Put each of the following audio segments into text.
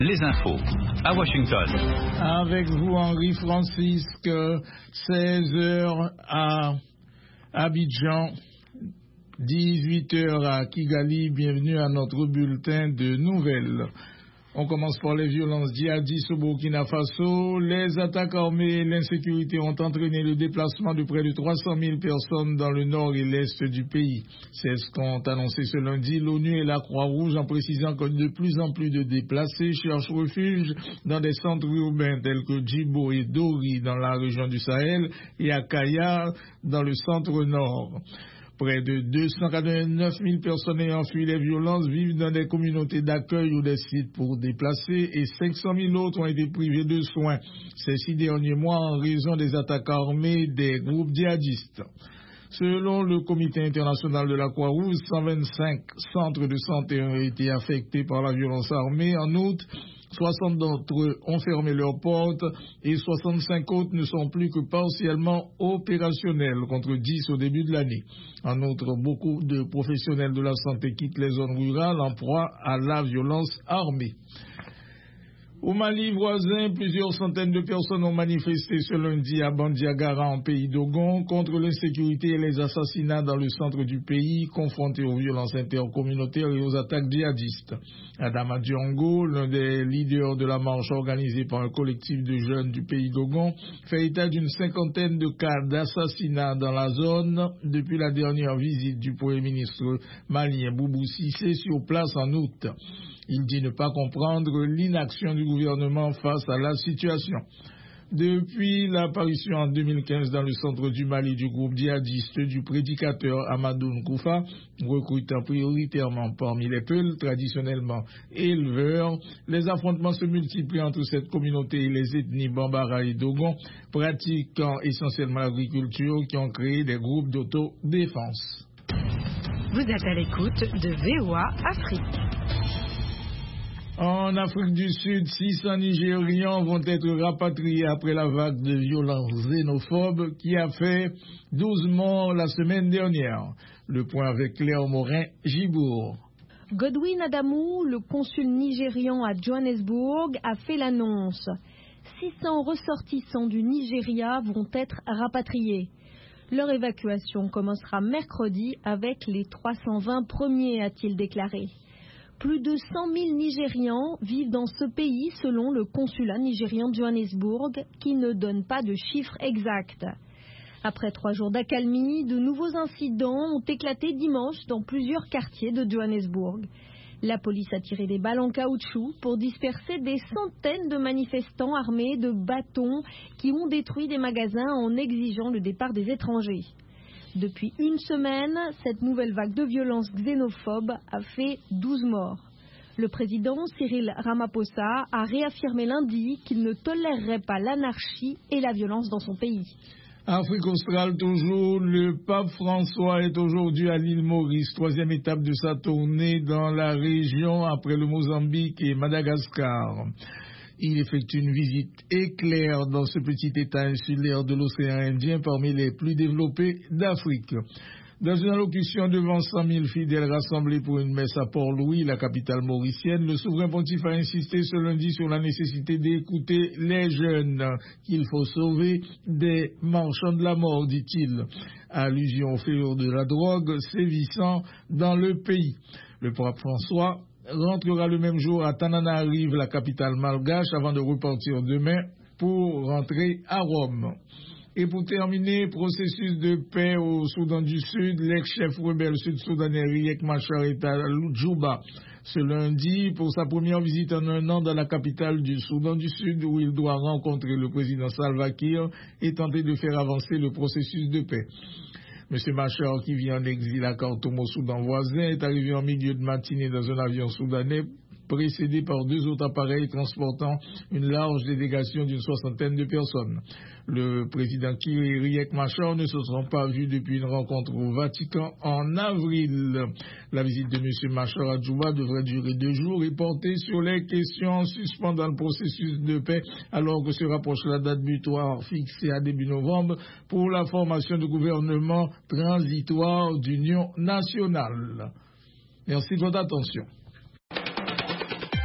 Les infos à Washington. Avec vous, Henri Francisque, 16h à Abidjan, 18h à Kigali. Bienvenue à notre bulletin de nouvelles. On commence par les violences djihadistes au Burkina Faso. Les attaques armées et l'insécurité ont entraîné le déplacement de près de 300 000 personnes dans le nord et l'est du pays. C'est ce qu'ont annoncé ce lundi l'ONU et la Croix-Rouge en précisant que de plus en plus de déplacés cherchent refuge dans des centres urbains tels que Djibo et Dori dans la région du Sahel et à Kaya dans le centre nord. Près de 289 000 personnes ayant fui les violences vivent dans des communautés d'accueil ou des sites pour déplacer et 500 000 autres ont été privés de soins ces 6 derniers mois en raison des attaques armées des groupes djihadistes. Selon le Comité international de la Croix-Rouge, 125 centres de santé ont été affectés par la violence armée. En outre, 60 d'entre eux ont fermé leurs portes et 65 autres ne sont plus que partiellement opérationnels, contre 10 au début de l'année. En outre, beaucoup de professionnels de la santé quittent les zones rurales en proie à la violence armée. Au Mali voisin, plusieurs centaines de personnes ont manifesté ce lundi à Bandiagara en pays d'Ogon contre l'insécurité et les assassinats dans le centre du pays, confrontés aux violences intercommunautaires et aux attaques djihadistes. Adama Diongo, l'un des leaders de la marche organisée par un collectif de jeunes du pays d'Ogon, fait état d'une cinquantaine de cas d'assassinats dans la zone depuis la dernière visite du Premier ministre malien Boubou Cissé sur place en août. Il dit ne pas comprendre l'inaction du gouvernement face à la situation. Depuis l'apparition en 2015 dans le centre du Mali du groupe djihadiste du prédicateur Amadou Nkoufa, recrutant prioritairement parmi les Peuls, traditionnellement éleveurs, les affrontements se multiplient entre cette communauté et les ethnies Bambara et Dogon, pratiquant essentiellement l'agriculture, qui ont créé des groupes d'autodéfense. Vous êtes à l'écoute de VOA Afrique. En Afrique du Sud, 600 Nigérians vont être rapatriés après la vague de violences xénophobes qui a fait 12 morts la semaine dernière. Le point avec Claire Morin-Gibourg. Godwin Adamou, le consul nigérian à Johannesburg, a fait l'annonce. 600 ressortissants du Nigeria vont être rapatriés. Leur évacuation commencera mercredi avec les 320 premiers, a-t-il déclaré. Plus de 100 000 Nigérians vivent dans ce pays selon le consulat nigérian de Johannesburg qui ne donne pas de chiffres exacts. Après 3 jours d'accalmie, de nouveaux incidents ont éclaté dimanche dans plusieurs quartiers de Johannesburg. La police a tiré des balles en caoutchouc pour disperser des centaines de manifestants armés de bâtons qui ont détruit des magasins en exigeant le départ des étrangers. Depuis une semaine, cette nouvelle vague de violence xénophobe a fait 12 morts. Le président Cyril Ramaphosa a réaffirmé lundi qu'il ne tolérerait pas l'anarchie et la violence dans son pays. Afrique australe toujours, le pape François est aujourd'hui à l'île Maurice, 3e étape de sa tournée dans la région après le Mozambique et Madagascar. Il effectue une visite éclair dans ce petit état insulaire de l'océan Indien parmi les plus développés d'Afrique. Dans une allocution devant 100 000 fidèles rassemblés pour une messe à Port-Louis, la capitale mauricienne, le souverain pontife a insisté ce lundi sur la nécessité d'écouter les jeunes qu'il faut sauver des marchands de la mort, dit-il. Allusion au fléau de la drogue sévissant dans le pays. Le pape François rentrera le même jour à Tananarive, la capitale malgache, avant de repartir demain pour rentrer à Rome. Et pour terminer, processus de paix au Soudan du Sud, l'ex-chef rebelle sud-soudanais Riek Machar est à Djouba ce lundi pour sa première visite en un an dans la capitale du Soudan du Sud où il doit rencontrer le président Salva Kiir et tenter de faire avancer le processus de paix. M. Machar, qui vit en exil à Khartoum au Soudan voisin, est arrivé en milieu de matinée dans un avion soudanais précédé par 2 autres appareils transportant une large délégation d'une 60aine de personnes. Le président Kiir et Riek Machar ne se sont pas vus depuis une rencontre au Vatican en avril. La visite de M. Machar à Djouba devrait durer 2 jours et porter sur les questions en suspens dans le processus de paix, alors que se rapproche la date butoir fixée à début novembre pour la formation du gouvernement transitoire d'union nationale. Merci de votre attention.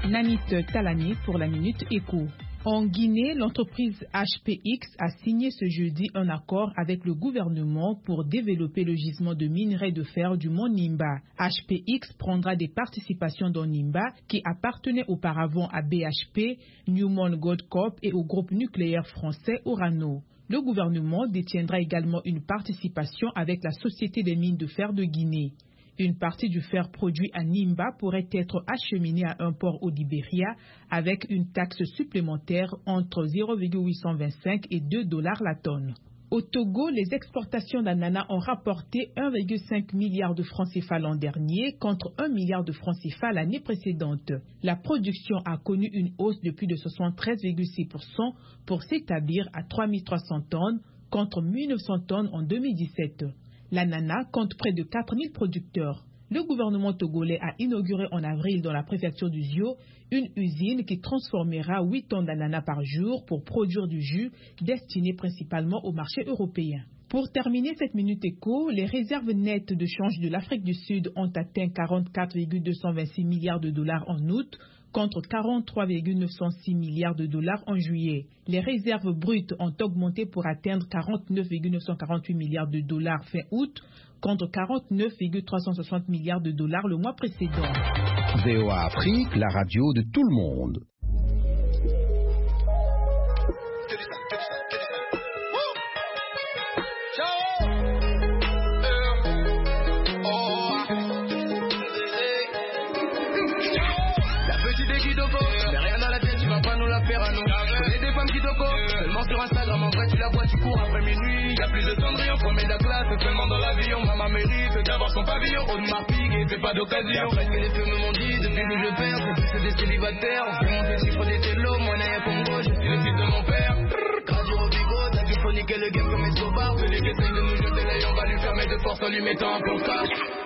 Nanit Talani pour la Minute Éco. En Guinée, l'entreprise HPX a signé ce jeudi un accord avec le gouvernement pour développer le gisement de minerai de fer du mont Nimba. HPX prendra des participations dans Nimba qui appartenait auparavant à BHP, Newmont Goldcorp et au groupe nucléaire français Orano. Le gouvernement détiendra également une participation avec la Société des mines de fer de Guinée. Une partie du fer produit à Nimba pourrait être acheminée à un port au Libéria avec une taxe supplémentaire entre 0,825 et $2 la tonne. Au Togo, les exportations d'ananas ont rapporté 1,5 milliard de francs CFA l'an dernier contre 1 milliard de francs CFA l'année précédente. La production a connu une hausse de plus de 73,6% pour s'établir à 3300 tonnes contre 1900 tonnes en 2017. L'ananas compte près de 4000 producteurs. Le gouvernement togolais a inauguré en avril dans la préfecture du Zio une usine qui transformera 8 tonnes d'ananas par jour pour produire du jus destiné principalement au marché européen. Pour terminer cette Minute Éco, les réserves nettes de change de l'Afrique du Sud ont atteint 44,226 milliards de dollars en août, contre 43,906 milliards de dollars en juillet. Les réserves brutes ont augmenté pour atteindre 49,948 milliards de dollars fin août, contre 49,360 milliards de dollars le mois précédent. VOA Afrique, la radio de tout le monde. Seulement sur Instagram, en vrai tu la vois, tu cours après minuit. Y'a plus de cendrillon, promets de la classe, seulement dans l'avion. Maman mérite d'avoir son pavillon. Audemars Piguet, c'est pas d'occasion. Après que les films m'ont dit, depuis que je perds, c'est plus que des célibataires. On fait monter le chiffre des télos, moi n'a Congo, je suis le fils de mon père. Radio Robigo, t'as dû phoniquer le game comme Escobar. Celui qui essaye de nous jeter l'œil, on va lui fermer de force en lui mettant un placard.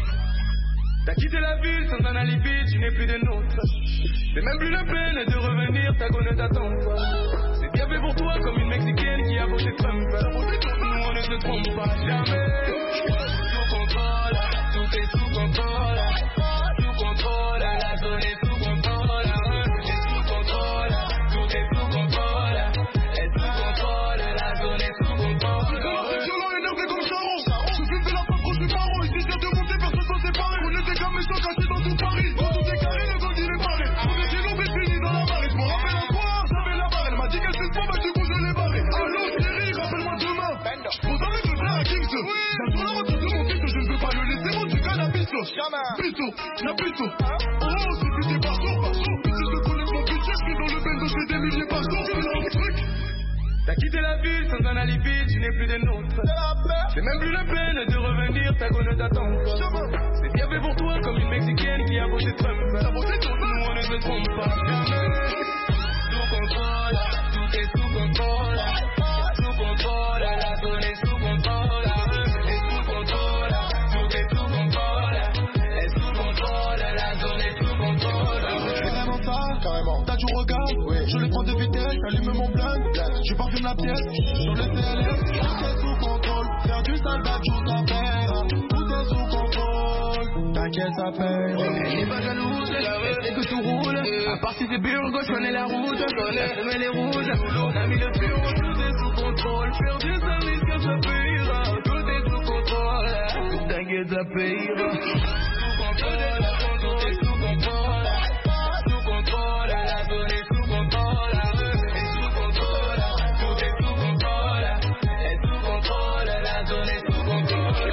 T'as quitté la ville sans un alibi, tu n'es plus des nôtres. C'est même plus la peine de revenir, ta go ne t'attend pas. C'est bien fait pour toi comme une Mexicaine qui a voté Trump. Nous on ne se trompe pas jamais. Sous contrôle, tout est sous contrôle. Sous contrôle, la zone est sous contrôle. C'est sous contrôle, tout est sous contrôle. Et sous contrôle, la zone est sous contrôle. C'est violent, énervé comme Charon. Je fume de la femme proche du baron. Ici c'est de monter, personne s'en sépare. On était comme ils sont cachés dans tout Paris. Dans tout est carré, le gold il est barré. On est chez nous, mais fini dans la marée. Je me rappelle un soir, j'avais la barre. Elle m'a dit qu'elle s'est pas, bah du coup je l'ai barré. Allô Thierry, rappelle-moi demain. Vous savez que le frère à Kings. J'ai sur la voiture de mon fils, je ne veux pas le laisser. Mon du cannabis. Bisso, la bisso. Oh, c'est plus des parcours, parcours. Si je connais mon budget, je suis dans le bendo, je fais des milliers par jour. C'est un truc. T'as quitté la ville sans un alibi, tu n'es plus des nôtres. C'est même plus la peine de revenir, ta go ne t'attend pas. C'est bien fait pour toi comme une Mexicaine qui a voté Trump. Nous on ne se trompe pas jamais. Sous contrôle, tout est sous contrôle. Sous contrôle, la zone est sous contrôle. Et sous contrôle, tout est sous contrôle. Et sous contrôle, la zone est sous contrôle. C'est vraiment ça, carrément. T'as du regard, oui. Je les prends de vitesse, j'allume mon blingue. Je parfume la pièce, sur le CLS. Tout est sous contrôle, faire du salvage, tout ça paye. Tout est sous contrôle, t'inquiète ça paye. Elle n'est pas jalouse, c'est que tout roule. À part si c'est Burgos, je connais la route. La semelle est rouge, on a mis le pion. Tout est sous contrôle, faire du service que ça payera. Tout est sous contrôle, t'inquiète ça payera. Sous contrôle, tout est sous contrôle. Sous contrôle, la zone est sous contrôle. Et sous contrôle, tout est sous contrôle. Et sous contrôle, la zone est sous contrôle.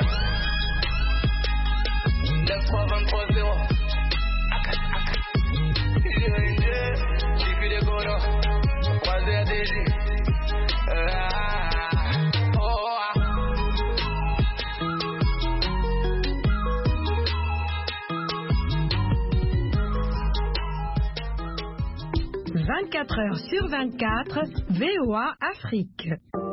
9-3-23-0. J'ai fait des golos, croisé à DG. 24 heures sur 24, VOA Afrique.